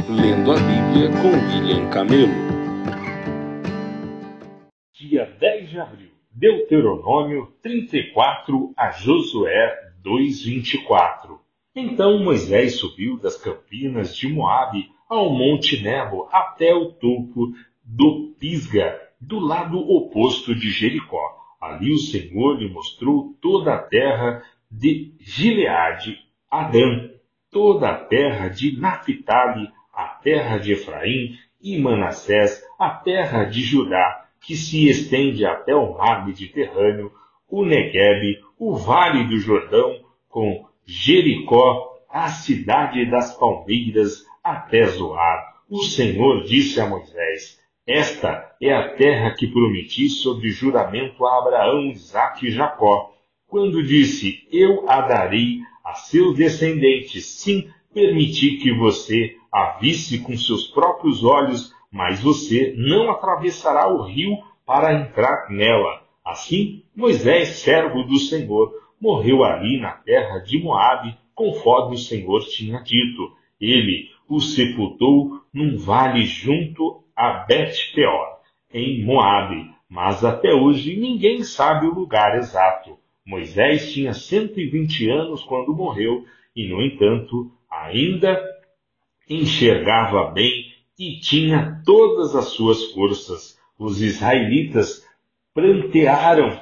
Lendo a Bíblia com William Camelo. Dia 10 de abril, Deuteronômio 34 a Josué 2:24. Então Moisés subiu das campinas de Moabe ao monte Nebo até o topo do Pisga, do lado oposto de Jericó. Ali o Senhor lhe mostrou toda a terra de Gileade, Adã, toda a terra de Naphtali, a terra de Efraim e Manassés, a terra de Judá, que se estende até o mar Mediterrâneo, o Neguebe, o vale do Jordão, com Jericó, a cidade das palmeiras, até Zoar. O Senhor disse a Moisés: esta é a terra que prometi sob juramento a Abraão, Isaque e Jacó, quando disse: eu a darei a seus descendentes. Sim, permiti que você a visse com seus próprios olhos, mas você não atravessará o rio para entrar nela. Assim, Moisés, servo do Senhor, morreu ali na terra de Moabe, conforme o Senhor tinha dito. Ele o sepultou num vale junto a Bet-peor, em Moabe, mas até hoje ninguém sabe o lugar exato. Moisés tinha 120 anos quando morreu e, no entanto, ainda enxergava bem e tinha todas as suas forças. Os israelitas prantearam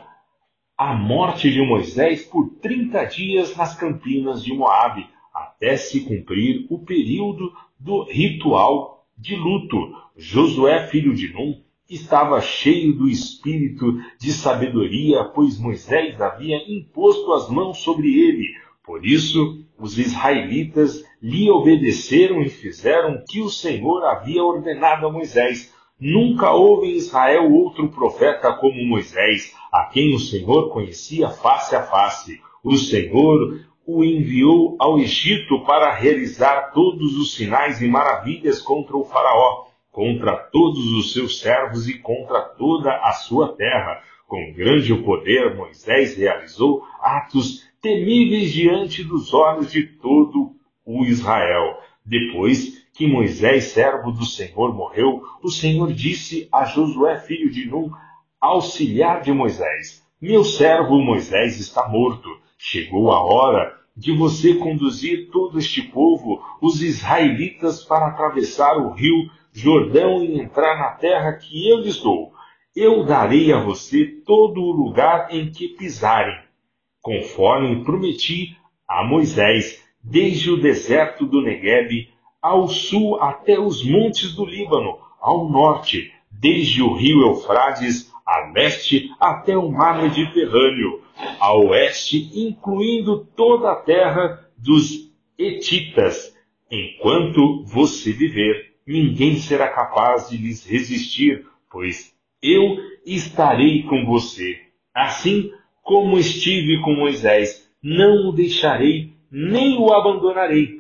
a morte de Moisés por 30 dias nas campinas de Moabe, até se cumprir o período do ritual de luto. Josué, filho de Num, estava cheio do espírito de sabedoria, pois Moisés havia imposto as mãos sobre ele. Por isso, os israelitas lhe obedeceram e fizeram o que o Senhor havia ordenado a Moisés. Nunca houve em Israel outro profeta como Moisés, a quem o Senhor conhecia face a face. O Senhor o enviou ao Egito para realizar todos os sinais e maravilhas contra o faraó, contra todos os seus servos e contra toda a sua terra. Com grande poder, Moisés realizou atos temíveis diante dos olhos de todo o Israel. Depois que Moisés, servo do Senhor, morreu, o Senhor disse a Josué, filho de Num, auxiliar de Moisés: meu servo Moisés está morto. Chegou a hora de você conduzir todo este povo, os israelitas, para atravessar o rio Jordão e entrar na terra que eu lhes dou. Eu darei a você todo o lugar em que pisarem, conforme prometi a Moisés, desde o deserto do Neguebe ao sul até os montes do Líbano, ao norte, desde o rio Eufrates a leste até o mar Mediterrâneo, a oeste, incluindo toda a terra dos Hetitas. Enquanto você viver, ninguém será capaz de lhes resistir, pois eu estarei com você. Assim como estive com Moisés, não o deixarei, nem o abandonarei.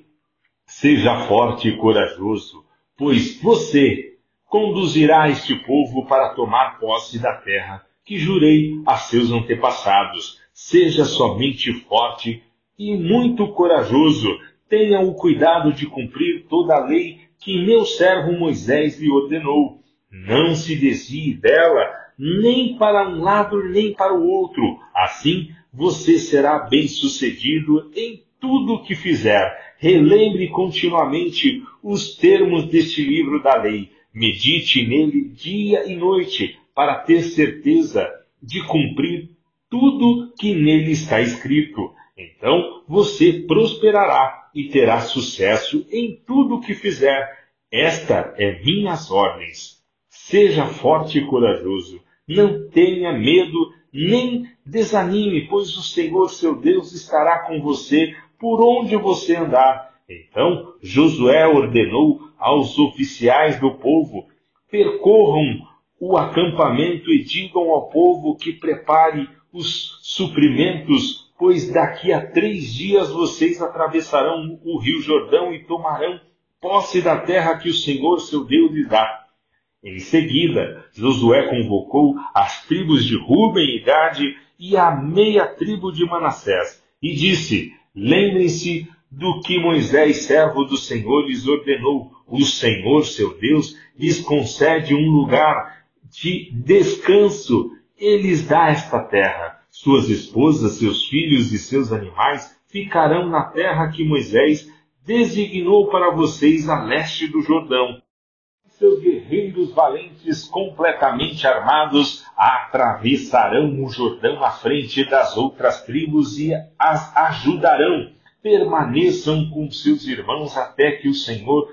Seja forte e corajoso, pois você conduzirá este povo para tomar posse da terra que jurei a seus antepassados. Seja somente forte e muito corajoso. Tenha o cuidado de cumprir toda a lei que meu servo Moisés lhe ordenou. Não se desvie dela, nem para um lado nem para o outro. Assim você será bem-sucedido em tudo o que fizer. Relembre continuamente os termos deste livro da lei. Medite nele dia e noite, para ter certeza de cumprir tudo que nele está escrito. Então você prosperará e terá sucesso em tudo o que fizer. Esta é minhas ordens. Seja forte e corajoso. Não tenha medo nem desanime, pois o Senhor seu Deus estará com você por onde você andar. Então Josué ordenou aos oficiais do povo: percorram o acampamento e digam ao povo que prepare os suprimentos, pois daqui a 3 dias vocês atravessarão o rio Jordão e tomarão posse da terra que o Senhor seu Deus lhes dá. Em seguida, Josué convocou as tribos de Ruben e Gade e a meia tribo de Manassés, e disse: lembrem-se do que Moisés, servo do Senhor, lhes ordenou. O Senhor, seu Deus, lhes concede um lugar de descanso. Ele lhes dá esta terra. Suas esposas, seus filhos e seus animais ficarão na terra que Moisés designou para vocês a leste do Jordão. Seus guerreiros valentes, completamente armados, atravessarão o Jordão à frente das outras tribos e as ajudarão. Permaneçam com seus irmãos até que o Senhor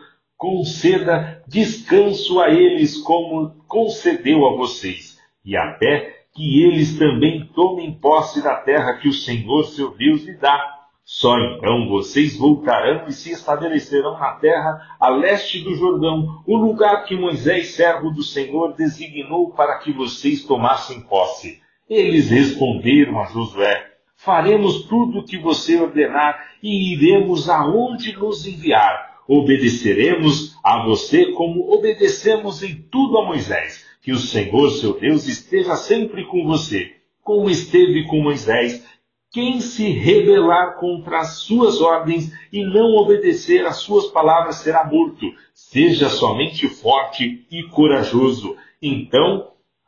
conceda descanso a eles como concedeu a vocês, e até que eles também tomem posse da terra que o Senhor, seu Deus, lhe dá. Só então vocês voltarão e se estabelecerão na terra a leste do Jordão, o lugar que Moisés, servo do Senhor, designou para que vocês tomassem posse. Eles responderam a Josué: faremos tudo o que você ordenar e iremos aonde nos enviar. Obedeceremos a você como obedecemos em tudo a Moisés. Que o Senhor, seu Deus, esteja sempre com você, como esteve com Moisés. Quem se rebelar contra as suas ordens e não obedecer às suas palavras será morto. Seja somente forte e corajoso. Então,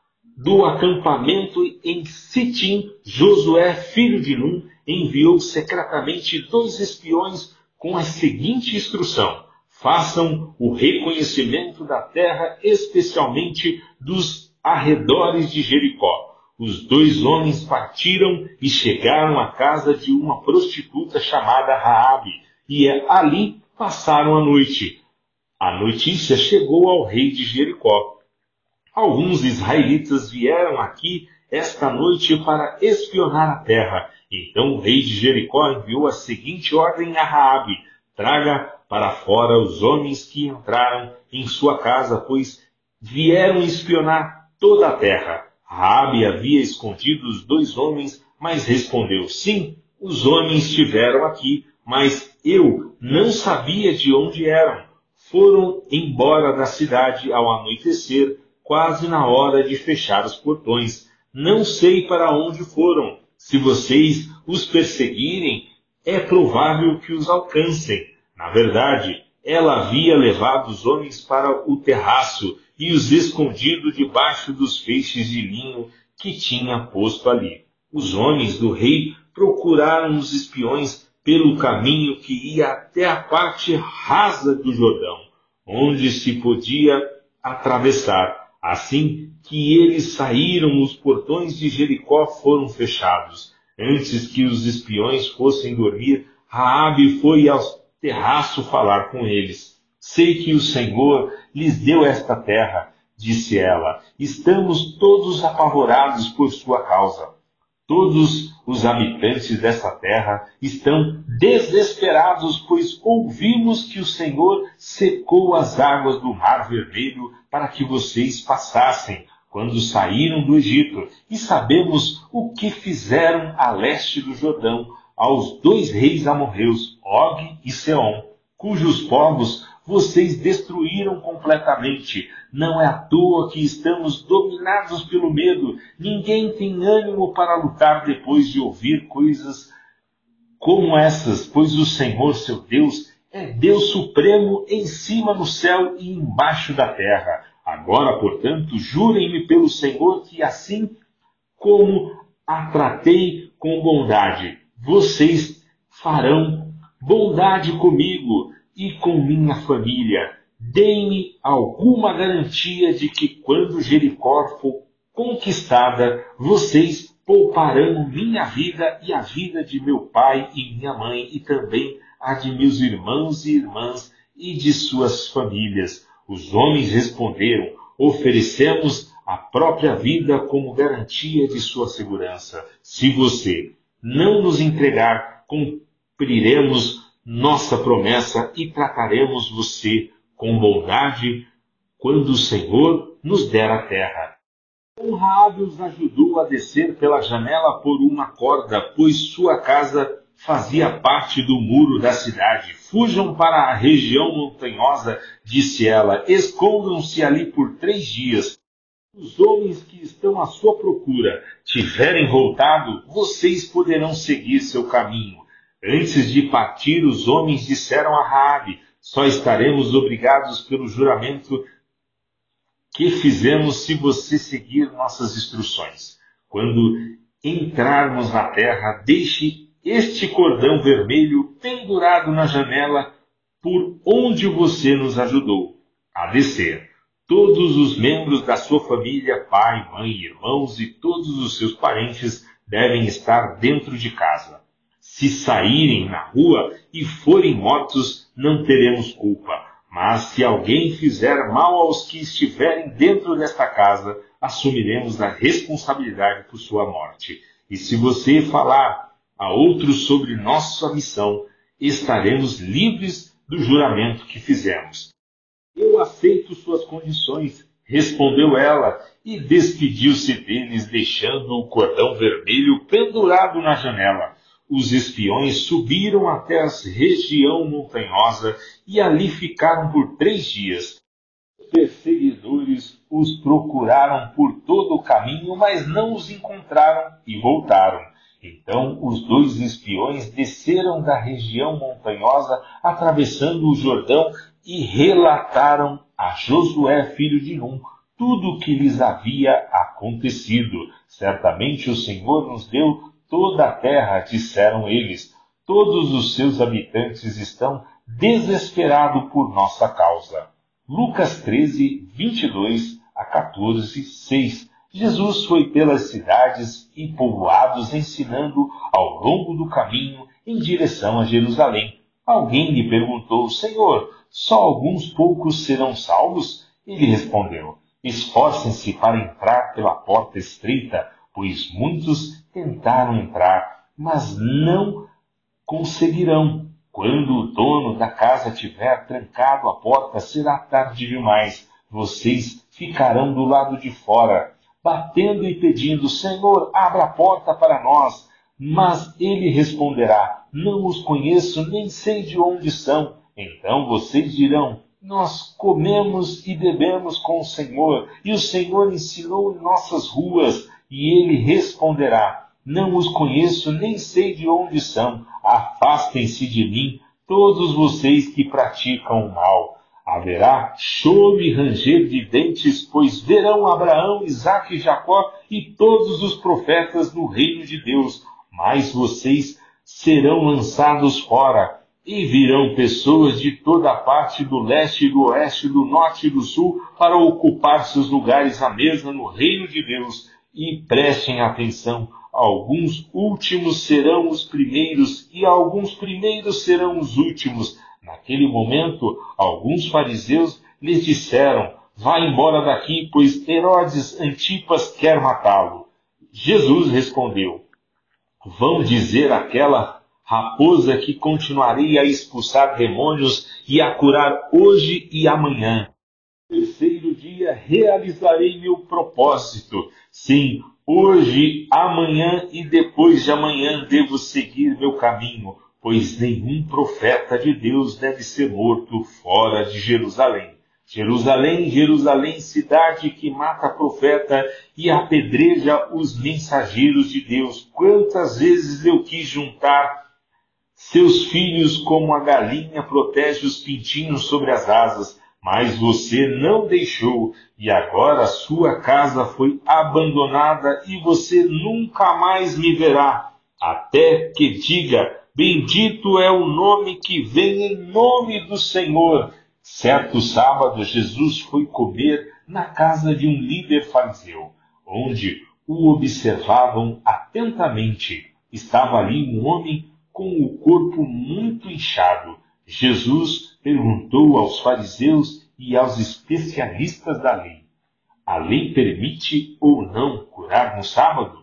do acampamento em Sitim, Josué, filho de Num, enviou secretamente 2 espiões com a seguinte instrução: façam o reconhecimento da terra, especialmente dos arredores de Jericó. Os 2 homens partiram e chegaram à casa de uma prostituta chamada Raabe, e ali passaram a noite. A notícia chegou ao rei de Jericó. Alguns israelitas vieram aqui esta noite para espionar a terra. Então o rei de Jericó enviou a seguinte ordem a Raabe: traga para fora os homens que entraram em sua casa, pois vieram espionar toda a terra. Raabe havia escondido os 2 homens, mas respondeu: sim, os homens estiveram aqui, mas eu não sabia de onde eram. Foram embora da cidade ao anoitecer, quase na hora de fechar os portões. Não sei para onde foram. Se vocês os perseguirem, é provável que os alcancem. Na verdade, ela havia levado os homens para o terraço e os escondido debaixo dos feixes de linho que tinha posto ali. Os homens do rei procuraram os espiões pelo caminho que ia até a parte rasa do Jordão, onde se podia atravessar. Assim que eles saíram, os portões de Jericó foram fechados. Antes que os espiões fossem dormir, Raabe foi ao terraço falar com eles. Sei que o Senhor lhes deu esta terra, disse ela. Estamos todos apavorados por sua causa. Todos os habitantes dessa terra estão desesperados, pois ouvimos que o Senhor secou as águas do Mar Vermelho para que vocês passassem quando saíram do Egito, e sabemos o que fizeram a leste do Jordão aos 2 reis amorreus, Og e Seom, cujos povos vocês destruíram completamente. Não é à toa que estamos dominados pelo medo. Ninguém tem ânimo para lutar depois de ouvir coisas como essas, pois o Senhor, seu Deus, é Deus supremo em cima no céu e embaixo da terra. Agora, portanto, jurem-me pelo Senhor que assim como a tratei com bondade, vocês farão bondade comigo e com minha família. Deem-me alguma garantia de que quando Jericó for conquistada, vocês pouparão minha vida e a vida de meu pai e minha mãe, e também a de meus irmãos e irmãs e de suas famílias. Os homens responderam: oferecemos a própria vida como garantia de sua segurança. Se você não nos entregar, cumpriremos nossa promessa e trataremos você com bondade quando o Senhor nos der a terra. Então Raabe os ajudou a descer pela janela por uma corda, pois sua casa fazia parte do muro da cidade. Fujam para a região montanhosa, disse ela, escondam-se ali por 3 dias. Os homens que estão à sua procura tiverem voltado, vocês poderão seguir seu caminho. Antes de partir, os homens disseram a Raabe: só estaremos obrigados pelo juramento que fizemos se você seguir nossas instruções. Quando entrarmos na terra, deixe este cordão vermelho pendurado na janela por onde você nos ajudou a descer. Todos os membros da sua família, pai, mãe, irmãos e todos os seus parentes devem estar dentro de casa. Se saírem na rua e forem mortos, não teremos culpa. Mas se alguém fizer mal aos que estiverem dentro desta casa, assumiremos a responsabilidade por sua morte. E se você falar a outros sobre nossa missão, estaremos livres do juramento que fizemos. Eu aceito suas condições, respondeu ela, e despediu-se deles, deixando o cordão vermelho pendurado na janela. Os espiões subiram até a região montanhosa e ali ficaram por 3 dias. Os perseguidores os procuraram por todo o caminho, mas não os encontraram e voltaram. Então os 2 espiões desceram da região montanhosa, atravessando o Jordão, e relataram a Josué, filho de Num, tudo o que lhes havia acontecido. Certamente o Senhor nos deu toda a terra, disseram eles. Todos os seus habitantes estão desesperados por nossa causa. Lucas 13, 22 a 14, 6. Jesus foi pelas cidades e povoados ensinando ao longo do caminho em direção a Jerusalém. Alguém lhe perguntou: Senhor, só alguns poucos serão salvos? Ele respondeu: esforcem-se para entrar pela porta estreita, pois muitos tentaram entrar, mas não conseguirão. Quando o dono da casa tiver trancado a porta, será tarde demais. Vocês ficarão do lado de fora, batendo e pedindo: Senhor, abra a porta para nós. Mas ele responderá: não os conheço, nem sei de onde são. Então vocês dirão: nós comemos e bebemos com o Senhor, e o Senhor ensinou em nossas ruas. E ele responderá: não os conheço, nem sei de onde são. Afastem-se de mim, todos vocês que praticam o mal. Haverá choro e ranger de dentes, pois verão Abraão, Isaque e Jacó e todos os profetas no reino de Deus. Mas vocês serão lançados fora, e virão pessoas de toda a parte do leste, do oeste, do norte e do sul, para ocupar seus lugares à mesa no reino de Deus. E prestem atenção, alguns últimos serão os primeiros, e alguns primeiros serão os últimos. Naquele momento, alguns fariseus lhes disseram: vá embora daqui, pois Herodes Antipas quer matá-lo. Jesus respondeu: vão dizer àquela raposa que continuarei a expulsar demônios e a curar hoje e amanhã. No terceiro dia realizarei meu propósito. Sim, hoje, amanhã e depois de amanhã devo seguir meu caminho, pois nenhum profeta de Deus deve ser morto fora de Jerusalém. Jerusalém, Jerusalém, cidade que mata profeta e apedreja os mensageiros de Deus. Quantas vezes eu quis juntar seus filhos como a galinha protege os pintinhos sobre as asas, mas você não deixou, e agora sua casa foi abandonada e você nunca mais me verá, até que diga: bendito é o nome que vem em nome do Senhor. Certo sábado, Jesus foi comer na casa de um líder fariseu, onde o observavam atentamente. Estava ali um homem com o corpo muito inchado. Jesus perguntou aos fariseus e aos especialistas da lei: a lei permite ou não curar no sábado?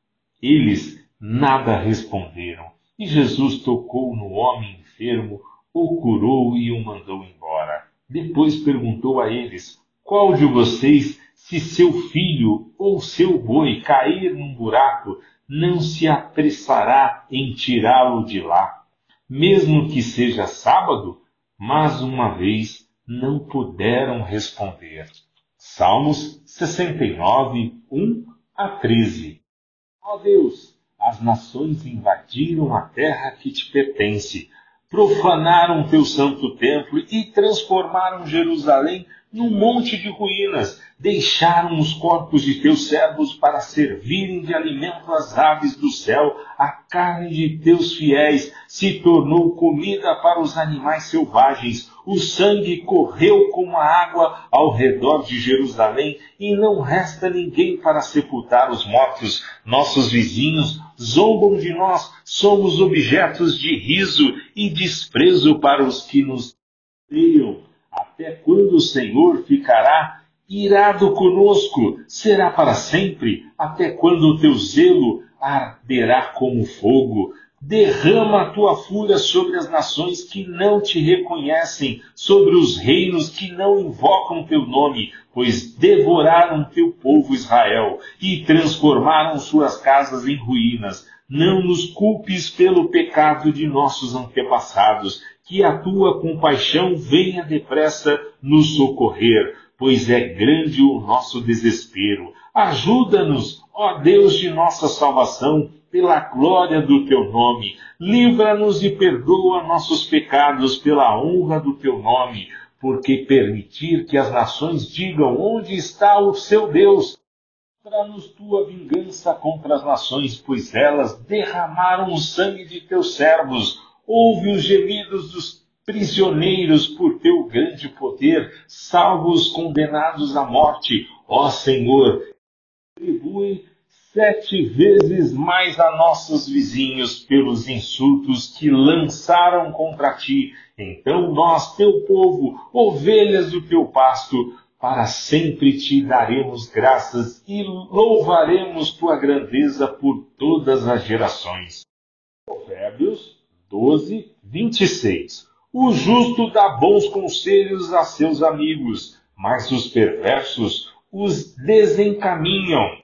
Eles nada responderam. E Jesus tocou no homem enfermo, o curou e o mandou embora. Depois perguntou a eles: qual de vocês, se seu filho ou seu boi cair num buraco, não se apressará em tirá-lo de lá, mesmo que seja sábado? Mas uma vez não puderam responder. Salmos 69, 1 a 13. Ó Deus, as nações invadiram a terra que te pertence, profanaram teu santo templo e transformaram Jerusalém num monte de ruínas. Deixaram os corpos de teus servos para servirem de alimento às aves do céu. A carne de teus fiéis se tornou comida para os animais selvagens. O sangue correu como a água ao redor de Jerusalém e não resta ninguém para sepultar os mortos. Nossos vizinhos zombam de nós, somos objetos de riso e desprezo para os que nos odeiam. Até quando o Senhor ficará irado conosco? Será para sempre? Até quando o teu zelo arderá como fogo? Derrama a tua fúria sobre as nações que não te reconhecem, sobre os reinos que não invocam teu nome, pois devoraram teu povo Israel e transformaram suas casas em ruínas. Não nos culpes pelo pecado de nossos antepassados, que a tua compaixão venha depressa nos socorrer, pois é grande o nosso desespero. Ajuda-nos, ó Deus de nossa salvação, pela glória do teu nome. Livra-nos e perdoa nossos pecados pela honra do teu nome, porque permitir que as nações digam onde está o seu Deus. Mostra-nos tua vingança contra as nações, pois elas derramaram o sangue de teus servos. Ouve os gemidos dos prisioneiros por teu grande poder. Salva os condenados à morte. Ó Senhor, retribui 7 vezes mais a nossos vizinhos pelos insultos que lançaram contra ti. Então nós, teu povo, ovelhas do teu pasto, para sempre te daremos graças e louvaremos tua grandeza por todas as gerações. Provérbios 12, 26. O justo dá bons conselhos a seus amigos, mas os perversos os desencaminham.